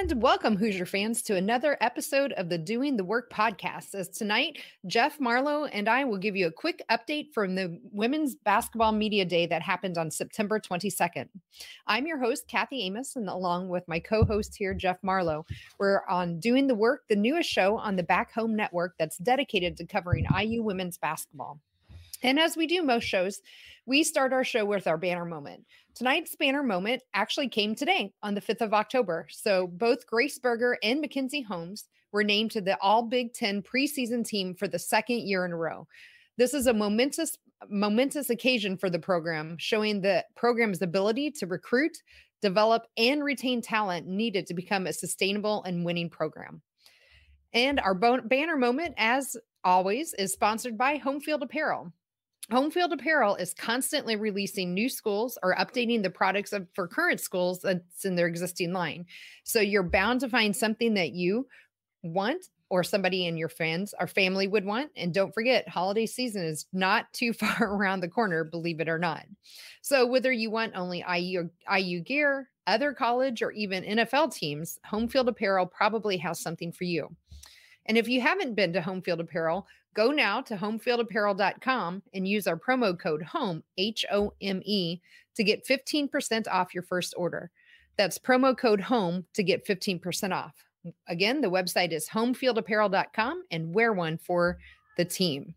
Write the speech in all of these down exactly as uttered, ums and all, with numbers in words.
And welcome, Hoosier fans, to another episode of the Doing the Work podcast. As tonight, Jeff Marlowe and I will give you a quick update from the Women's Basketball Media Day that happened on September twenty-second. I'm your host, Kathy Amos, and along with my co-host here, Jeff Marlowe, we're on Doing the Work, the newest show on the Back Home Network that's dedicated to covering I U women's basketball. And as we do most shows, we start our show with our banner moment. Tonight's banner moment actually came today on the fifth of October. So both Grace Berger and Mackenzie Holmes were named to the All Big Ten preseason team for the second year in a row. This is a momentous, momentous occasion for the program, showing the program's ability to recruit, develop, and retain talent needed to become a sustainable and winning program. And our banner moment, as always, is sponsored by Homefield Apparel. Homefield Apparel is constantly releasing new schools or updating the products of, for current schools that's in their existing line. So you're bound to find something that you want or somebody in your friends or family would want. And don't forget, holiday season is not too far around the corner, believe it or not. So whether you want only I U, I U gear, other college, or even N F L teams, Homefield Apparel probably has something for you. And if you haven't been to Homefield Apparel, go now to homefield apparel dot com and use our promo code HOME, H O M E, to get fifteen percent off your first order. That's promo code HOME to get fifteen percent off. Again, the website is homefield apparel dot com and wear one for the team.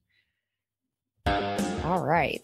All right.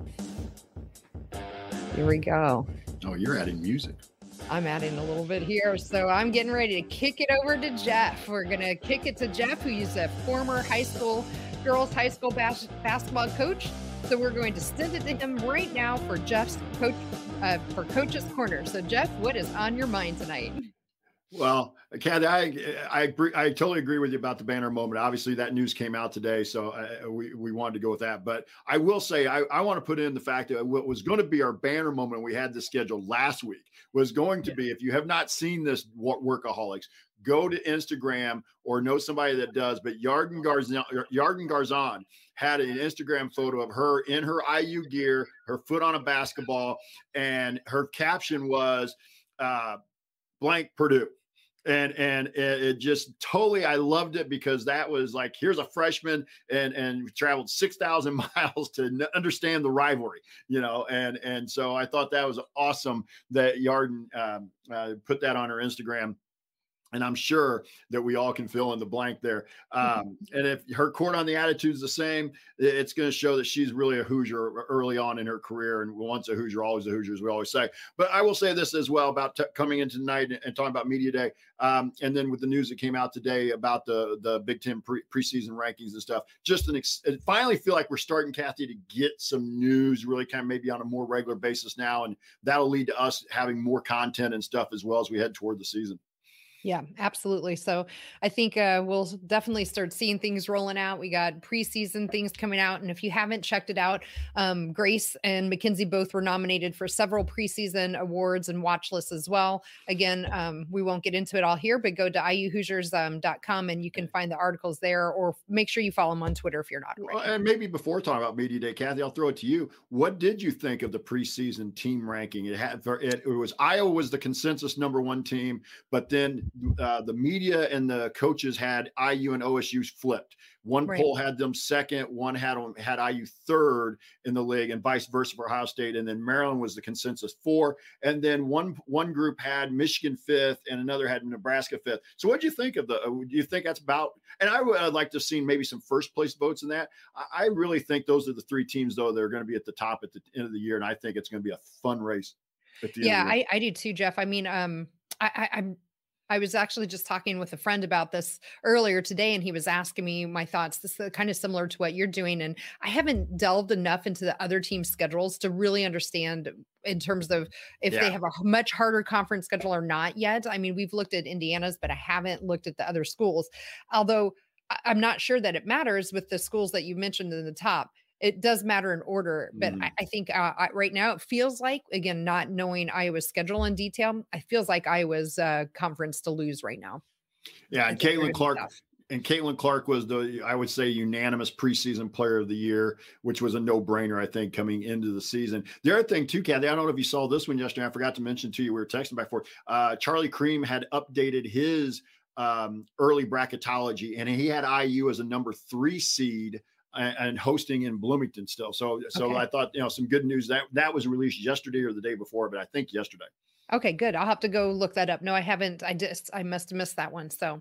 Here we go. Oh, you're adding music. I'm adding a little bit here. So I'm getting ready to kick it over to Jeff. We're going to kick it to Jeff, who's a former high school, girls high school bas- basketball coach. So we're going to send it to him right now for Jeff's coach, uh, for Coach's Corner. So Jeff, what is on your mind tonight? Well, Kathy, I, I I totally agree with you about the banner moment. Obviously, that news came out today, so I, we, we wanted to go with that. But I will say, I, I want to put in the fact that what was going to be our banner moment, we had this scheduled last week, was going to be, if you have not seen this Workaholics, go to Instagram or know somebody that does. But Yarden Garzon, Yarden Garzon had an Instagram photo of her in her I U gear, her foot on a basketball, and her caption was uh, blank Purdue. And and it, it just totally, I loved it because that was like, here's a freshman and and traveled six thousand miles to n- understand the rivalry, you know. And and so I thought that was awesome that Yarden um, uh, put that on her Instagram. And I'm sure that we all can fill in the blank there. Um, and if her court on the attitude is the same, it's going to show that she's really a Hoosier early on in her career. And once a Hoosier, always a Hoosier, as we always say. But I will say this as well about t- coming in tonight and, and talking about Media Day. Um, and then with the news that came out today about the, the Big Ten pre- preseason rankings and stuff, just an ex- I finally feel like we're starting, Kathy, to get some news really kind of maybe on a more regular basis now. And that'll lead to us having more content and stuff as well as we head toward the season. Yeah, absolutely. So I think uh, we'll definitely start seeing things rolling out. We got preseason things coming out. And if you haven't checked it out, um, Grace and Mackenzie both were nominated for several preseason awards and watch lists as well. Again, um, we won't get into it all here, but go to I U Hoosiers dot com and you can find the articles there, or make sure you follow them on Twitter if you're not already. Well, and maybe before talking about Media Day, Kathy, I'll throw it to you. What did you think of the preseason team ranking? It had it, it was Iowa was the consensus number one team, but then Uh, the media and the coaches had I U and O S U flipped. One Right. poll had them second, one had had I U third in the league, and vice versa for Ohio State. And then Maryland was the consensus four. And then one one group had Michigan fifth, and another had Nebraska fifth. So what do you think of the? Do you think that's about? And I would I'd like to see maybe some first place votes in that. I, I really think those are the three teams though that are going to be at the top at the end of the year, and I think it's going to be a fun race. At the Yeah, end of the year. I, I do too, Jeff. I mean, um, I, I, I'm. I was actually just talking with a friend about this earlier today, and he was asking me my thoughts. This is kind of similar to what you're doing. And I haven't delved enough into the other team schedules to really understand in terms of if Yeah. they have a much harder conference schedule or not yet. I mean, we've looked at Indiana's, but I haven't looked at the other schools, although I- I'm not sure that it matters with the schools that you mentioned in the top. It does matter in order, but Mhm. I, I think uh, I, right now it feels like, again, not knowing Iowa's schedule in detail, it feels like Iowa's uh, conference to lose right now. Yeah, I and think they're Caitlin gonna be Clark, tough. and Caitlin Clark was the, I would say, unanimous preseason player of the year, which was a no brainer, I think, coming into the season. The other thing too, Kathy, I don't know if you saw this one yesterday. I forgot to mention to you, we were texting back and forth. Uh, Charlie Cream had updated his um, early bracketology, and he had I U as a number three seed and, and hosting in Bloomington still. So, so okay. I thought, you know, some good news that that was released yesterday or the day before, but I think yesterday. Okay, good. I'll have to go look that up. No, I haven't. I just, I must have missed that one. So,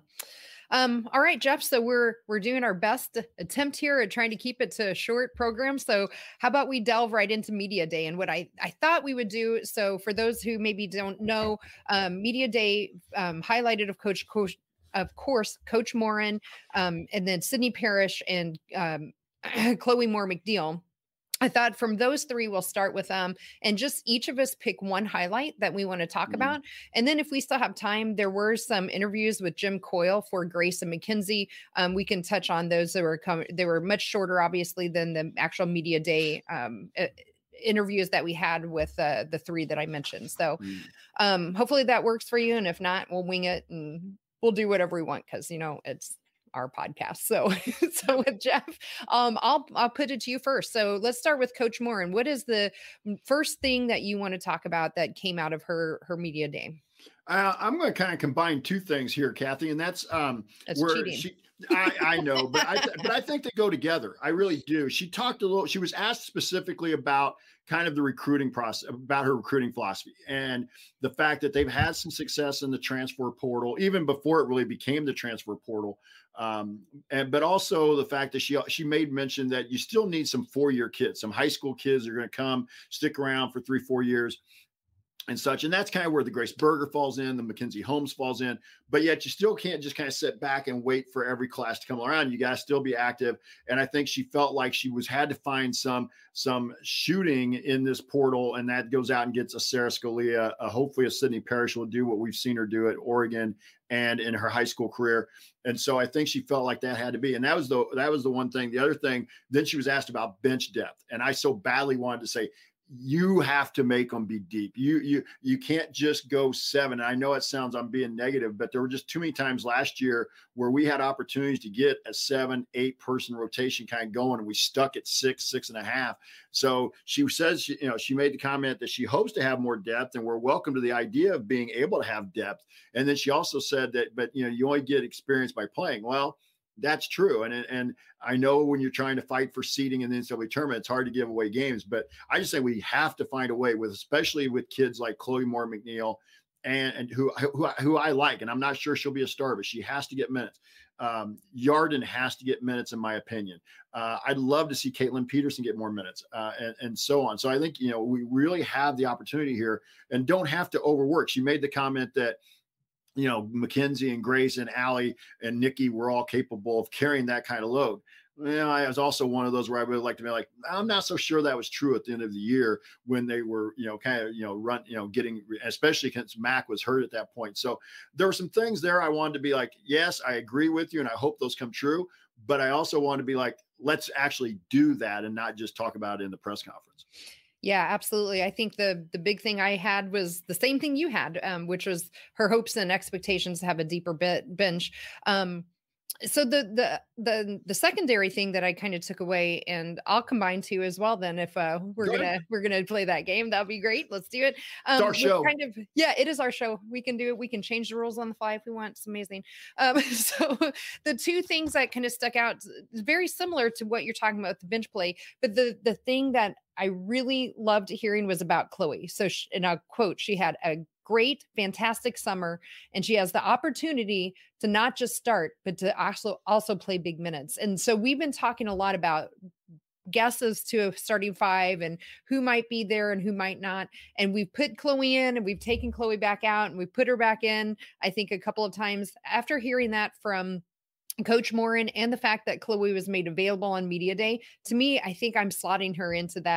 um, all right, Jeff. So we're, we're doing our best attempt here at trying to keep it to a short program. So how about we delve right into Media Day and what I, I thought we would do. So for those who maybe don't know, um, Media Day, um, highlighted of coach, coach, of course, Coach Morin, um, and then Sydney Parrish and, um, Chloe Moore McNeil. I thought from those three, we'll start with them, and just each of us pick one highlight that we want to talk mm-hmm. about. And then if we still have time, there were some interviews with Jim Coyle for Grace and Mackenzie. Um, we can touch on those that were com- they were much shorter, obviously, than the actual Media Day um, uh, interviews that we had with uh, the three that I mentioned. So mm-hmm. um, hopefully that works for you. And if not, we'll wing it and we'll do whatever we want, because, you know, it's our podcast. So, so with Jeff, um, I'll, I'll put it to you first. So let's start with Coach Morin. What is the first thing that you want to talk about that came out of her, her Media Day? Uh, I'm going to kind of combine two things here, Kathy, and that's, um, that's where cheating. she, I, I know, but I, th- but I think they go together. I really do. She talked a little, she was asked specifically about kind of the recruiting process, about her recruiting philosophy, and the fact that they've had some success in the transfer portal, even before it really became the transfer portal. Um, and, but also the fact that she, she made mention that you still need some four-year kids, some high school kids that are going to come stick around for three, four years and such. And that's kind of where the Grace Berger falls in, the Mackenzie Holmes falls in, but yet you still can't just kind of sit back and wait for every class to come around. You got to still be active. And I think she felt like she was had to find some, some shooting in this portal. And that goes out and gets a Sarah Scalia, uh, hopefully a Sydney Parrish will do what we've seen her do at Oregon and in her high school career. And so I think she felt like that had to be, and that was the, that was the one thing. The other thing, then she was asked about bench depth. And I so badly wanted to say, you have to make them be deep. You, you, you can't just go seven. I know it sounds I'm being negative, but there were just too many times last year where we had opportunities to get a seven, eight person rotation kind of going, and we stuck at six, six and a half. So she says, she, you know, she made the comment that she hopes to have more depth, and we're welcome to the idea of being able to have depth. And then she also said that, but you know, you only get experience by playing. Well, that's true. And, and I know when you're trying to fight for seeding in the N C double A tournament, it's hard to give away games, but I just say we have to find a way with, especially with kids like Chloe Moore McNeil and, and who, who, who I like, and I'm not sure she'll be a star, but she has to get minutes. Um, Yarden has to get minutes, in my opinion. Uh, I'd love to see Caitlin Peterson get more minutes uh, and, and so on. So I think, you know, we really have the opportunity here and don't have to overwork. She made the comment that, you know, Mackenzie and Grace and Allie and Nikki were all capable of carrying that kind of load. Well, I was also one of those where I would like to be like, I'm not so sure that was true at the end of the year when they were, you know, kind of, you know, run, you know, getting, especially since Mac was hurt at that point. So there were some things there I wanted to be like, yes, I agree with you, and I hope those come true. But I also want to be like, let's actually do that and not just talk about it in the press conference. Yeah, absolutely. I think the the big thing I had was the same thing you had, um, which was her hopes and expectations to have a deeper bit bench. Um, so the the the the secondary thing that I kind of took away, and I'll combine two as well. Then, if uh, we're Go gonna ahead. we're gonna play that game, that'll be great. Let's do it. Um, It's our show. Kind of, yeah, it is our show. We can do it. We can change the rules on the fly if we want. It's amazing. Um, so the two things that kind of stuck out, very similar to what you're talking about with the bench play, but the the thing that I really loved hearing was about Chloe. So, she, and I'll quote, she had a great, fantastic summer, and she has the opportunity to not just start, but to also, also play big minutes. And so we've been talking a lot about guesses to a starting five and who might be there and who might not. And we've put Chloe in and we've taken Chloe back out and we put her back in, I think a couple of times. After hearing that from Coach Morin and the fact that Chloe was made available on Media Day, to me, I think I'm slotting her into that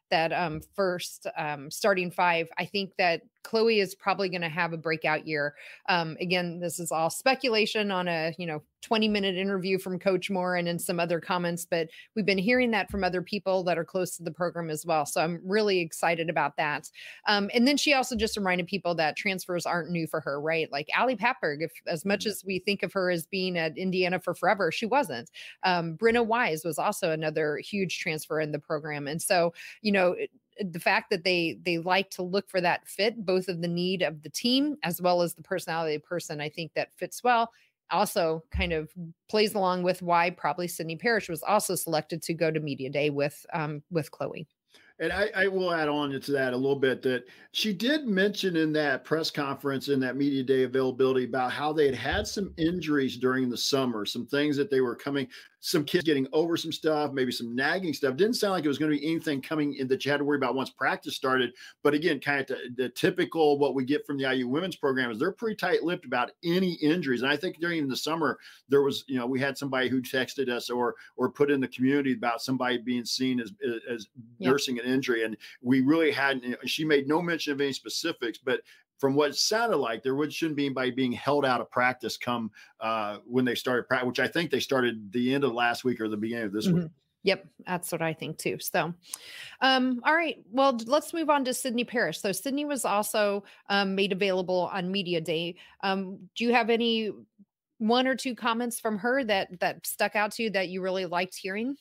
that um, first um, starting five. I think that Chloe is probably going to have a breakout year. Um, again, this is all speculation on a, you know, twenty minute interview from Coach Moore and in some other comments, but we've been hearing that from other people that are close to the program as well. So I'm really excited about that. Um, and then she also just reminded people that transfers aren't new for her, right? Like Allie Papberg, if as much as we think of her as being at Indiana for forever, she wasn't. Um, Brenna Wise was also another huge transfer in the program. And so, you know, it, the fact that they they like to look for that fit, both of the need of the team as well as the personality of the person, I think that fits well. Also kind of plays along with why probably Sydney Parrish was also selected to go to media day with um, with Chloe. And I, I will add on to that a little bit that she did mention in that press conference, in that media day availability, about how they had had some injuries during the summer, some things that they were coming, some kids getting over some stuff, maybe some nagging stuff. Didn't sound like it was going to be anything coming in that you had to worry about once practice started. But again, kind of the, the typical what we get from the I U women's program is they're pretty tight-lipped about any injuries. And I think during the summer, there was, you know, we had somebody who texted us or or put in the community about somebody being seen as, as yep. nursing an injury. And we really hadn't, you know, she made no mention of any specifics, but from what it sounded like, there would, shouldn't be anybody being held out of practice come uh, when they started practice, which I think they started the end of last week or the beginning of this mm-hmm. week. Yep, that's what I think too. So, um, all right, well, let's move on to Sydney Parrish. So Sydney was also um, made available on media day. Um, do you have any one or two comments from her that that stuck out to you that you really liked hearing?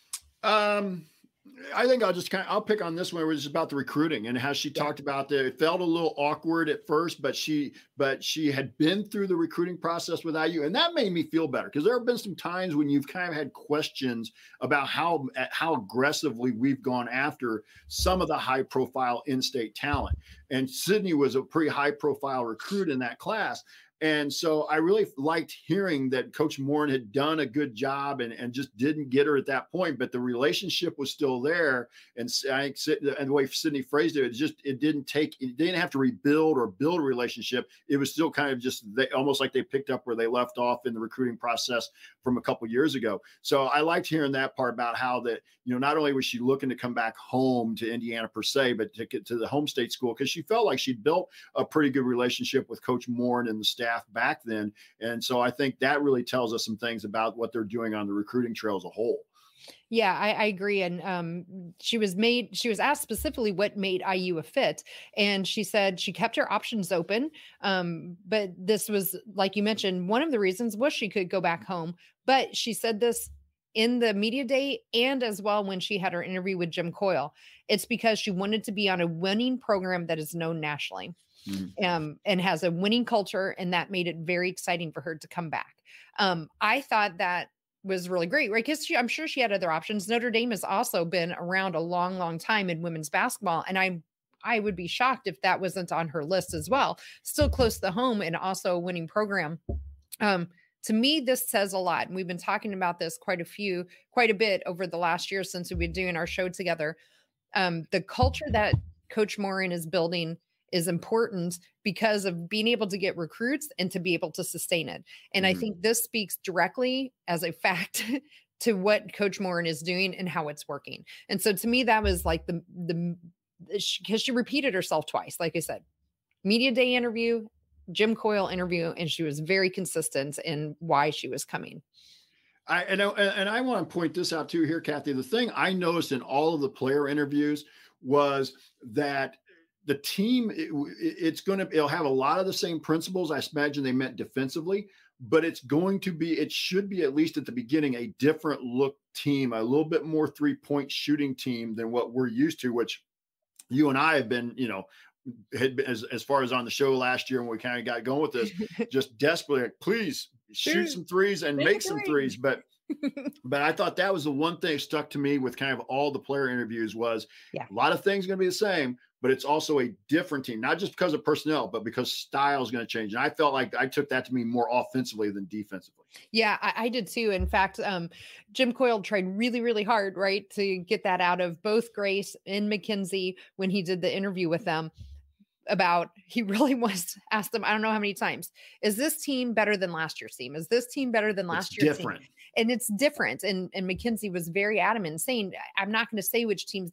Um. I think I'll just kind of, I'll pick on this one, which is about the recruiting and how she yeah. talked about that. It felt a little awkward at first, but she, but she had been through the recruiting process with I U, and that made me feel better because there have been some times when you've kind of had questions about how, how aggressively we've gone after some of the high profile in-state talent. And Sydney was a pretty high profile recruit in that class. And so I really liked hearing that Coach Moore had done a good job and, and just didn't get her at that point, but the relationship was still there. And I think, and the way Sydney phrased it, it just, it didn't take, it didn't have to rebuild or build a relationship. It was still kind of just they, almost like they picked up where they left off in the recruiting process from a couple of years ago. So I liked hearing that part about how that, you know, not only was she looking to come back home to Indiana per se, but to get to the home state school, because she felt like she'd built a pretty good relationship with Coach Moore and the staff back then. And so I think that really tells us some things about what they're doing on the recruiting trail as a whole. Yeah, I, I agree. And um, she was made, she was asked specifically what made I U a fit. And she said she kept her options open. Um, but this was, like you mentioned, one of the reasons was she could go back home. But she said this in the media day and as well when she had her interview with Jim Coyle. It's because she wanted to be on a winning program that is known nationally. Mm-hmm. Um, and has a winning culture, and that made it very exciting for her to come back. Um, I thought that was really great, right? Because I'm sure she had other options. Notre Dame has also been around a long, long time in women's basketball, and I, I would be shocked if that wasn't on her list as well. Still close to home and also a winning program. Um, to me, this says a lot, and we've been talking about this quite a few, quite a bit over the last year since we've been doing our show together. Um, the culture that Coach Morin is building is important because of being able to get recruits and to be able to sustain it. And mm-hmm. I think this speaks directly as a fact to what Coach Morin is doing and how it's working. And so to me, that was like the, the, because she repeated herself twice, like I said, media day interview, Jim Coyle interview, and she was very consistent in why she was coming. I, and, I, and I want to point this out too here, Kathy. The thing I noticed in all of the player interviews was that the team, it, it's going to, it'll have a lot of the same principles. I imagine they meant defensively, but it's going to be, it should be at least at the beginning, a different look team, a little bit more three point shooting team than what we're used to, which you and I have been, you know, had been, as, as far as on the show last year when we kind of got going with this, just desperately, like, please shoot sure. some threes and make, make some threes. But but I thought that was the one thing that stuck to me with kind of all the player interviews was yeah. a lot of things going to be the same, but it's also a different team, not just because of personnel, but because style is going to change. And I felt like I took that to mean more offensively than defensively. Yeah, I, I did too. In fact, um, Jim Coyle tried really, really hard, right, to get that out of both Grace and Mackenzie when he did the interview with them. About he really wants to ask them, I don't know how many times, is this team better than last year's team? Is this team better than last it's year's different. team? And it's different. And, and Mackenzie was very adamant saying, I'm not going to say which team's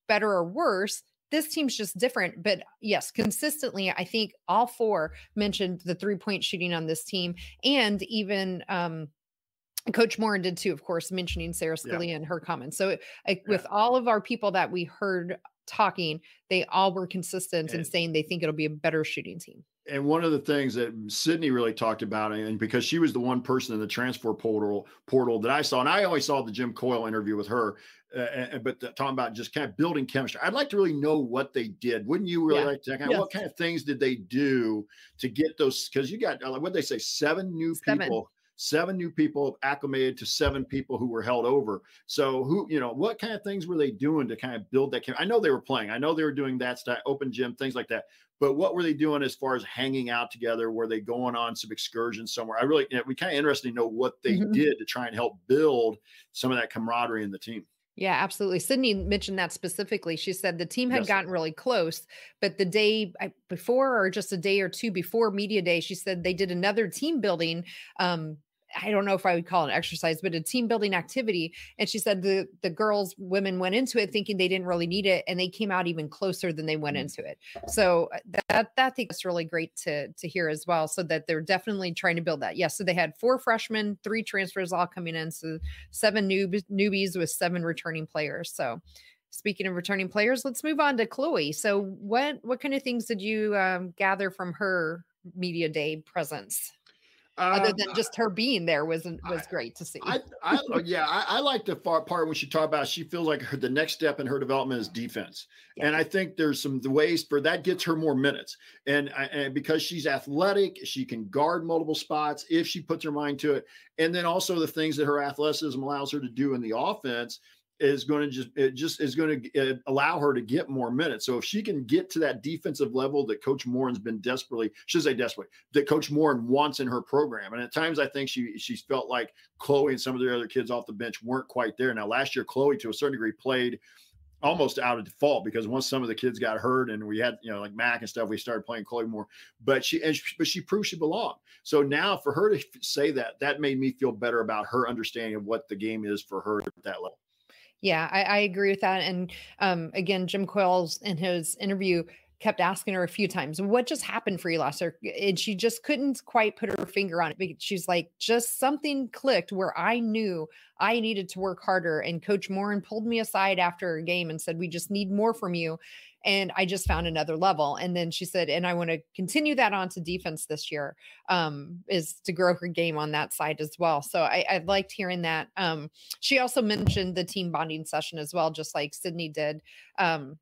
better or worse. This team's just different. But yes, consistently, I think all four mentioned the three point shooting on this team. And even um, Coach Morin did too, of course, mentioning Sarah Scalia yeah. in her comments. So uh, with yeah. all of our people that we heard talking, they all were consistent and, in saying they think it'll be a better shooting team. And one of the things that Sydney really talked about, and because she was the one person in the transfer portal portal that I saw, and I only saw the Jim Coyle interview with her, uh, but the, talking about just kind of building chemistry. I'd like to really know what they did. Wouldn't you really yeah. like to? Kind of, yes. What kind of things did they do to get those? Because you got, what they say, seven new seven. people. Seven new people acclimated to seven people who were held over. So who, you know, what kind of things were they doing to kind of build that? I know they were playing. I know they were doing that stuff, open gym, things like that. But what were they doing as far as hanging out together? Were they going on some excursions somewhere? I really, you know, we kind of interested to know what they mm-hmm. did to try and help build some of that camaraderie in the team. Yeah, absolutely. Sydney mentioned that specifically. She said the team had yes. gotten really close, but the day before, or just a day or two before media day, she said they did another team building um, I don't know if I would call it an exercise, but a team building activity. And she said the, the girls, women went into it thinking they didn't really need it. And they came out even closer than they went into it. So that, that I think is really great to, to hear as well. So that they're definitely trying to build that. Yes. So they had four freshmen, three transfers all coming in. So seven noob, newbies with seven returning players. So speaking of returning players, let's move on to Chloe. So what, what kind of things did you um, gather from her media day presence? Other than just her being there was was great to see. I, I yeah, I, I like the far part when she talked about she feels like her, the next step in her development is defense, yeah. and I think there's some ways for that gets her more minutes, and, and because she's athletic, she can guard multiple spots if she puts her mind to it, and then also the things that her athleticism allows her to do in the offense is going to just, it just is going to allow her to get more minutes. So if she can get to that defensive level that Coach Morin's been desperately, should say desperately, that Coach Morin wants in her program. And at times I think she, she's felt like Chloe and some of the other kids off the bench weren't quite there. Now last year, Chloe to a certain degree played almost out of default because once some of the kids got hurt and we had, you know, like Mac and stuff, we started playing Chloe more, but she, and she, but she proved she belonged. So now for her to say that, that made me feel better about her understanding of what the game is for her at that level. Yeah, I, I agree with that. And um, again, Jim Coyle's in his interview kept asking her a few times, what just happened for you last year? And she just couldn't quite put her finger on it. She's like, just something clicked where I knew I needed to work harder. And Coach Morin pulled me aside after a game and said, we just need more from you. And I just found another level. And then she said, and I want to continue that on to defense this year, um, is to grow her game on that side as well. So I, I liked hearing that. Um, she also mentioned the team bonding session as well, just like Sydney did. Um,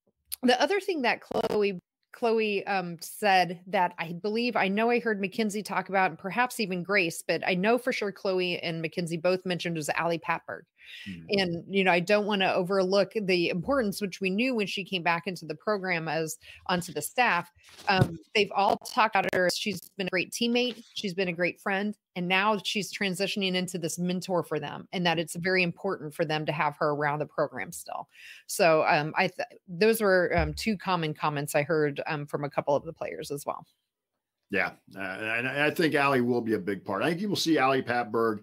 the other thing that Chloe Chloe um, said that I believe, I know I heard Mackenzie talk about, and perhaps even Grace, but I know for sure Chloe and Mackenzie both mentioned was Ali Patberg. Mm-hmm. And, you know, I don't want to overlook the importance, which we knew when she came back into the program as onto the staff. Um, they've all talked about her. She's been a great teammate. She's been a great friend. And now she's transitioning into this mentor for them, and that it's very important for them to have her around the program still. So um, I th- those were um, two common comments I heard um, from a couple of the players as well. Yeah, uh, and I think Ali will be a big part. I think you will see Ali Patberg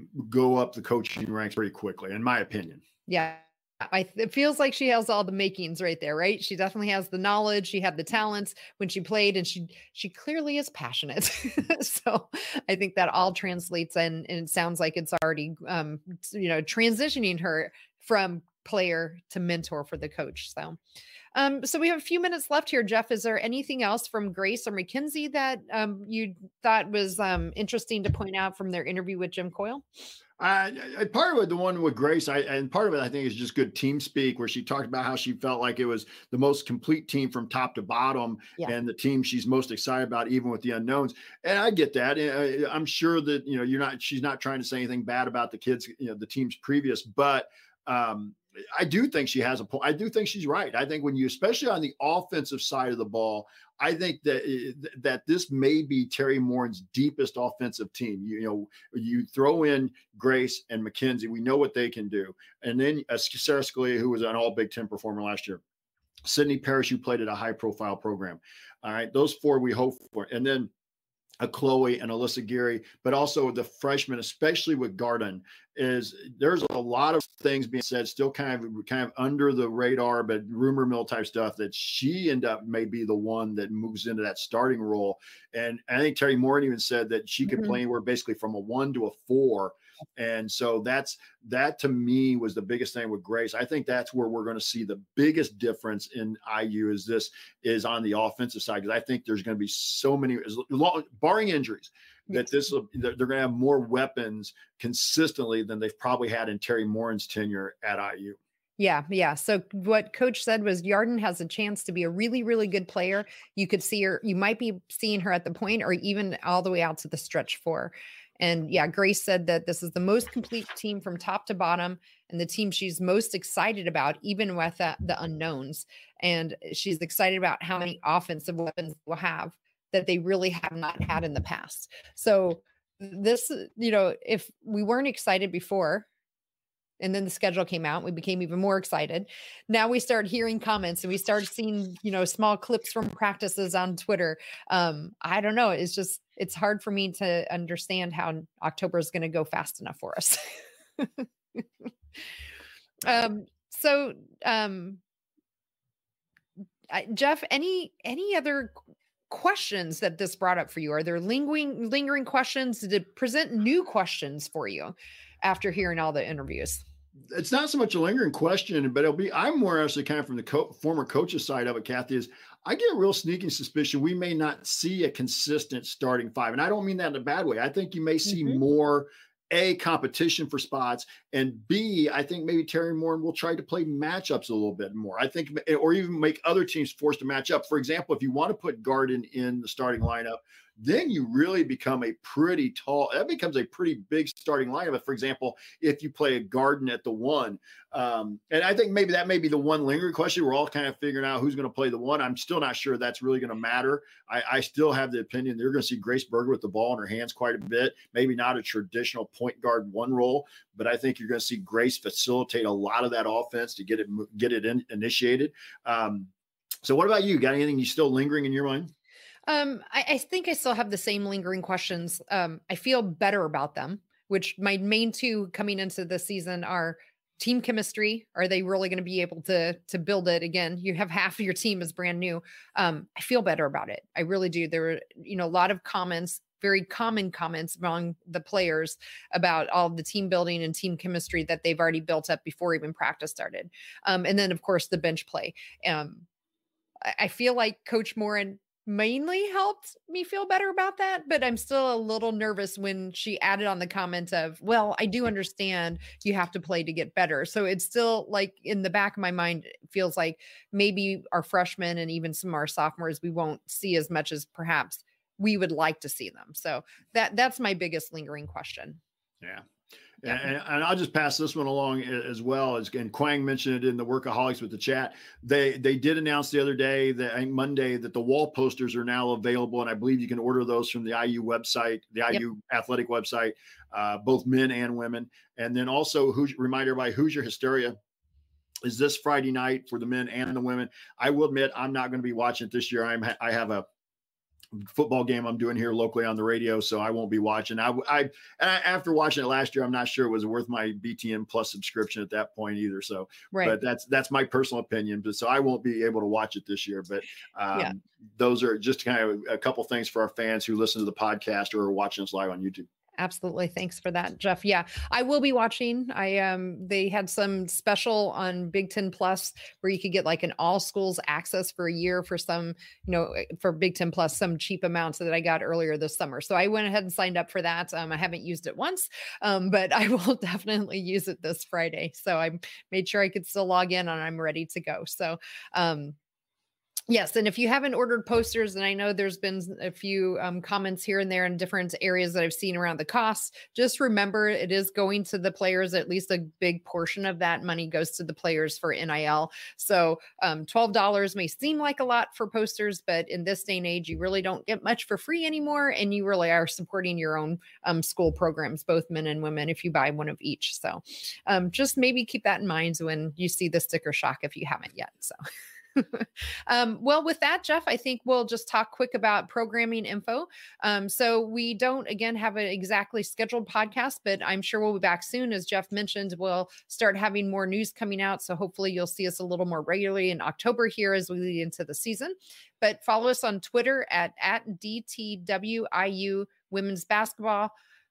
go up the coaching ranks pretty quickly, in my opinion. Yeah. I, it feels like she has all the makings right there, right? She definitely has the knowledge. She had the talents when she played, and she she clearly is passionate. So I think that all translates in, and it sounds like it's already, um, you know, transitioning her from player to mentor for the coach. So, um, so we have a few minutes left here, Jeff. Is there anything else from Grace or Mackenzie that um, you thought was um, interesting to point out from their interview with Jim Coyle? Uh, part of it, the one with Grace, I, and part of it, I think, is just good team speak, where she talked about how she felt like it was the most complete team from top to bottom, yeah. and the team she's most excited about, even with the unknowns. And I get that. I'm sure that, you know, you're not, she's not trying to say anything bad about the kids, you know, the team's previous, but um, I do think she has a point. I do think she's right. I think when you, especially on the offensive side of the ball, I think that that this may be Terry Morin's deepest offensive team. You, you know, you throw in Grace and Mackenzie, we know what they can do. And then uh, Sarah Scalia, who was an all Big Ten performer last year. Sydney Parrish, who played at a high profile program. All right. Those four we hope for. And then a Chloe and Alyssa Geary, but also the freshmen, especially with Garden, is there's a lot of things being said, still kind of kind of under the radar, but rumor mill type stuff that she end up may be the one that moves into that starting role. And I think Terry Morin even said that she could mm-hmm. play anywhere basically from a one to a four. And so that's that to me was the biggest thing with Grace. I think that's where we're going to see the biggest difference in I U is this is on the offensive side, because I think there's going to be so many, as long, barring injuries, that this they're going to have more weapons consistently than they've probably had in Terry Morin's tenure at I U. Yeah. Yeah. So what coach said was Yarden has a chance to be a really, really good player. You could see her, you might be seeing her at the point or even all the way out to the stretch four. And yeah, Grace said that this is the most complete team from top to bottom and the team she's most excited about, even with uh, the unknowns. And she's excited about how many offensive weapons we'll have that they really have not had in the past. So this, you know, if we weren't excited before, and then the schedule came out, we became even more excited. Now we start hearing comments and we started seeing, you know, small clips from practices on Twitter. Um, I don't know. It's just, it's hard for me to understand how October is going to go fast enough for us. um, so, um, I, Jeff, any, any other questions that this brought up for you? Are there lingering, lingering questions? Did it present new questions for you after hearing all the interviews? It's not so much a lingering question, but it'll be, I'm more actually kind of from the co- former coach's side of it, Kathy, is I get a real sneaking suspicion we may not see a consistent starting five. And I don't mean that in a bad way. I think you may see mm-hmm. more, A, competition for spots, and B, I think maybe Terry Morin will try to play matchups a little bit more. I think, or even make other teams forced to match up. For example, if you want to put Garden in the starting lineup, then you really become a pretty tall, that becomes a pretty big starting lineup. For example, if you play a Garden at the one, um, and I think maybe that may be the one lingering question. We're all kind of figuring out who's going to play the one. I'm still not sure that's really going to matter. I, I still have the opinion they're going to see Grace Berger with the ball in her hands quite a bit, maybe not a traditional point guard one role, but I think you're going to see Grace facilitate a lot of that offense to get it, get it in, initiated. Um, so what about you? Got anything you still lingering in your mind? Um, I, I think I still have the same lingering questions. Um, I feel better about them, which my main two coming into the season are team chemistry. Are they really going to be able to, to build it again? You have half of your team is brand new. Um, I feel better about it. I really do. There were, you know, a lot of comments, very common comments among the players about all the team building and team chemistry that they've already built up before even practice started. Um, and then of course the bench play. Um, I, I feel like Coach Morin mainly helped me feel better about that, but I'm still a little nervous when she added on the comment of, well, I do understand you have to play to get better. So it's still like in the back of my mind, it feels like maybe our freshmen and even some of our sophomores, we won't see as much as perhaps we would like to see them. So that that's my biggest lingering question. Yeah. Yeah. And, and I'll just pass this one along as well. As and Quang mentioned it in the Workaholics with the chat. They they did announce the other day that I think Monday that the wall posters are now available, and I believe you can order those from the I U website, the I U yep. athletic website, uh, both men and women. And then also, who's remind everybody, Hoosier Hysteria is this Friday night for the men and the women. I will admit I'm not going to be watching it this year. I'm I have a football game I'm doing here locally on the radio, so I won't be watching. I, I, and I, after watching it last year, I'm not sure it was worth my B T N Plus subscription at that point either. So, right. but that's that's my personal opinion. But so I won't be able to watch it this year. But um, yeah. those are just kind of a couple things for our fans who listen to the podcast or are watching us live on YouTube. Absolutely. Thanks for that, Jeff. Yeah, I will be watching. I um they had some special on Big Ten Plus where you could get like an all schools access for a year for some, you know, for Big Ten Plus, some cheap amounts that I got earlier this summer. So I went ahead and signed up for that. Um, I haven't used it once, um, but I will definitely use it this Friday. So I made sure I could still log in and I'm ready to go. So um yes. And if you haven't ordered posters, and I know there's been a few um, comments here and there in different areas that I've seen around the cost, just remember it is going to the players. At least a big portion of that money goes to the players for N I L. So um, twelve dollars may seem like a lot for posters, but in this day and age, you really don't get much for free anymore. And you really are supporting your own um, school programs, both men and women, if you buy one of each. So um, just maybe keep that in mind when you see the sticker shock if you haven't yet. So. um, well, with that, Jeff, I think we'll just talk quick about programming info. Um, so we don't, again, have an exactly scheduled podcast, but I'm sure we'll be back soon. As Jeff mentioned, we'll start having more news coming out. So hopefully you'll see us a little more regularly in October here as we lead into the season. But follow us on Twitter at, at D T W I U Women's Basketball.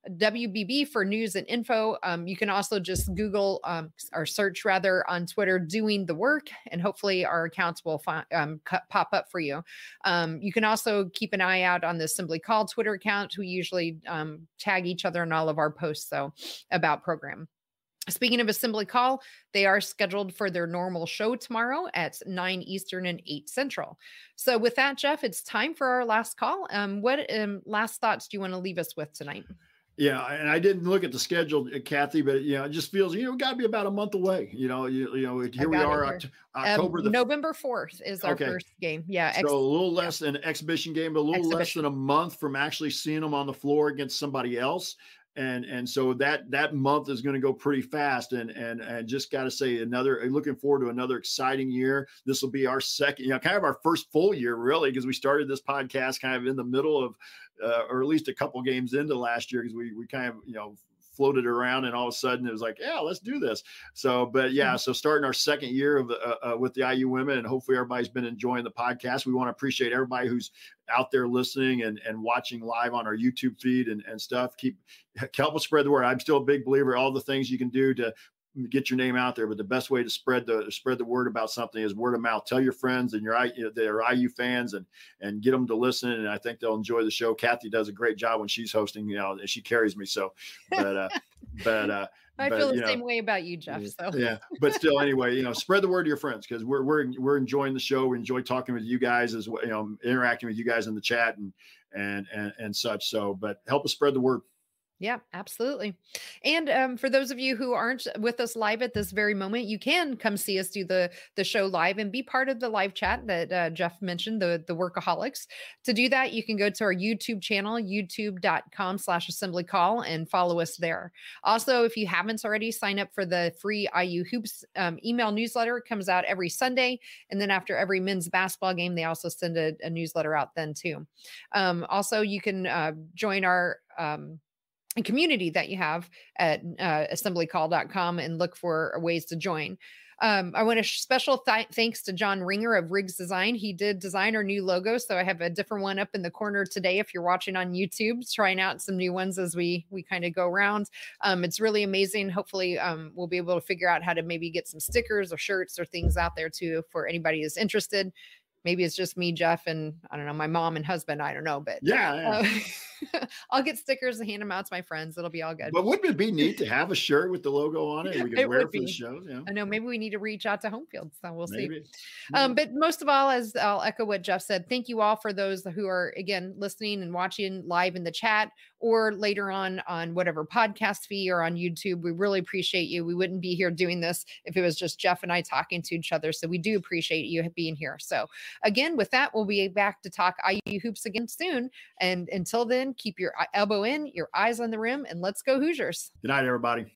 W B B for news and info. Um, you can also just Google um, or search rather on Twitter, Doing the Work, and hopefully our accounts will fi- um, c- pop up for you. Um, you can also keep an eye out on the Assembly Call Twitter account. We usually um, tag each other in all of our posts so about program. Speaking of Assembly Call, they are scheduled for their normal show tomorrow at nine Eastern and eight Central. So with that, Jeff, it's time for our last call. Um, what um, last thoughts do you want to leave us with tonight? Yeah, and I didn't look at the schedule, Kathy, but you know, it just feels, you know, we got to be about a month away. You know, you, you know, here we are, here. October um, the November fourth is our okay. first game. Yeah, so ex- a little less yeah. than an exhibition game, but a little exhibition. less than a month from actually seeing them on the floor against somebody else. And and so that that month is going to go pretty fast. And and and just got to say, another looking forward to another exciting year. This will be our second, you know, kind of our first full year, really, because we started this podcast kind of in the middle of, uh, or at least a couple games into last year, because we we kind of, you know, floated around, and all of a sudden it was like, yeah, let's do this. So, but yeah, so starting our second year of uh, uh, with the I U women, and hopefully everybody's been enjoying the podcast. We want to appreciate everybody who's out there listening and, and watching live on our YouTube feed and, and stuff. Keep help us spread the word. I'm still a big believer, all the things you can do to get your name out there, but the best way to spread the spread the word about something is word of mouth. Tell your friends and your you know, they're I U fans, and and get them to listen. And I think they'll enjoy the show. Kathy does a great job when she's hosting. You know, and she carries me. So, but uh, but uh, I but, feel the you know, same way about you, Jeff. So yeah, but still, anyway, you know, spread the word to your friends, because we're we're we're enjoying the show. We enjoy talking with you guys as well, you know, interacting with you guys in the chat and and and and such. So, but help us spread the word. Yeah, absolutely. And um, for those of you who aren't with us live at this very moment, you can come see us do the the show live and be part of the live chat that uh, Jeff mentioned, the, the Workaholics. To do that, you can go to our YouTube channel, youtube.com slash assembly call, and follow us there. Also, if you haven't already, sign up for the free I U Hoops um, email newsletter. It comes out every Sunday. And then after every men's basketball game, they also send a, a newsletter out then too. Um, also, you can uh, join our um, a community that you have at uh, assembly call dot com and look for ways to join. Um, I want to special th- thanks to John Ringer of Riggs Design. He did design our new logo. So I have a different one up in the corner today. If you're watching on YouTube, trying out some new ones as we, we kind of go around. Um, it's really amazing. Hopefully um, we'll be able to figure out how to maybe get some stickers or shirts or things out there too, for anybody who's interested. Maybe it's just me, Jeff, and I don't know, my mom and husband. I don't know, but yeah, yeah. Uh, I'll get stickers and hand them out to my friends. It'll be all good. But wouldn't it be neat to have a shirt with the logo on it? And we can it wear it for be. the show. Yeah. I know. Maybe we need to reach out to Homefield. So we'll maybe. see. Maybe. Um, but most of all, as I'll echo what Jeff said, thank you all for those who are, again, listening and watching live in the chat or later on on whatever podcast feed or on YouTube. We really appreciate you. We wouldn't be here doing this if it was just Jeff and I talking to each other. So we do appreciate you being here. So again, with that, we'll be back to talk I U hoops again soon. And until then, keep your elbow in, your eyes on the rim, and let's go Hoosiers. Good night, everybody.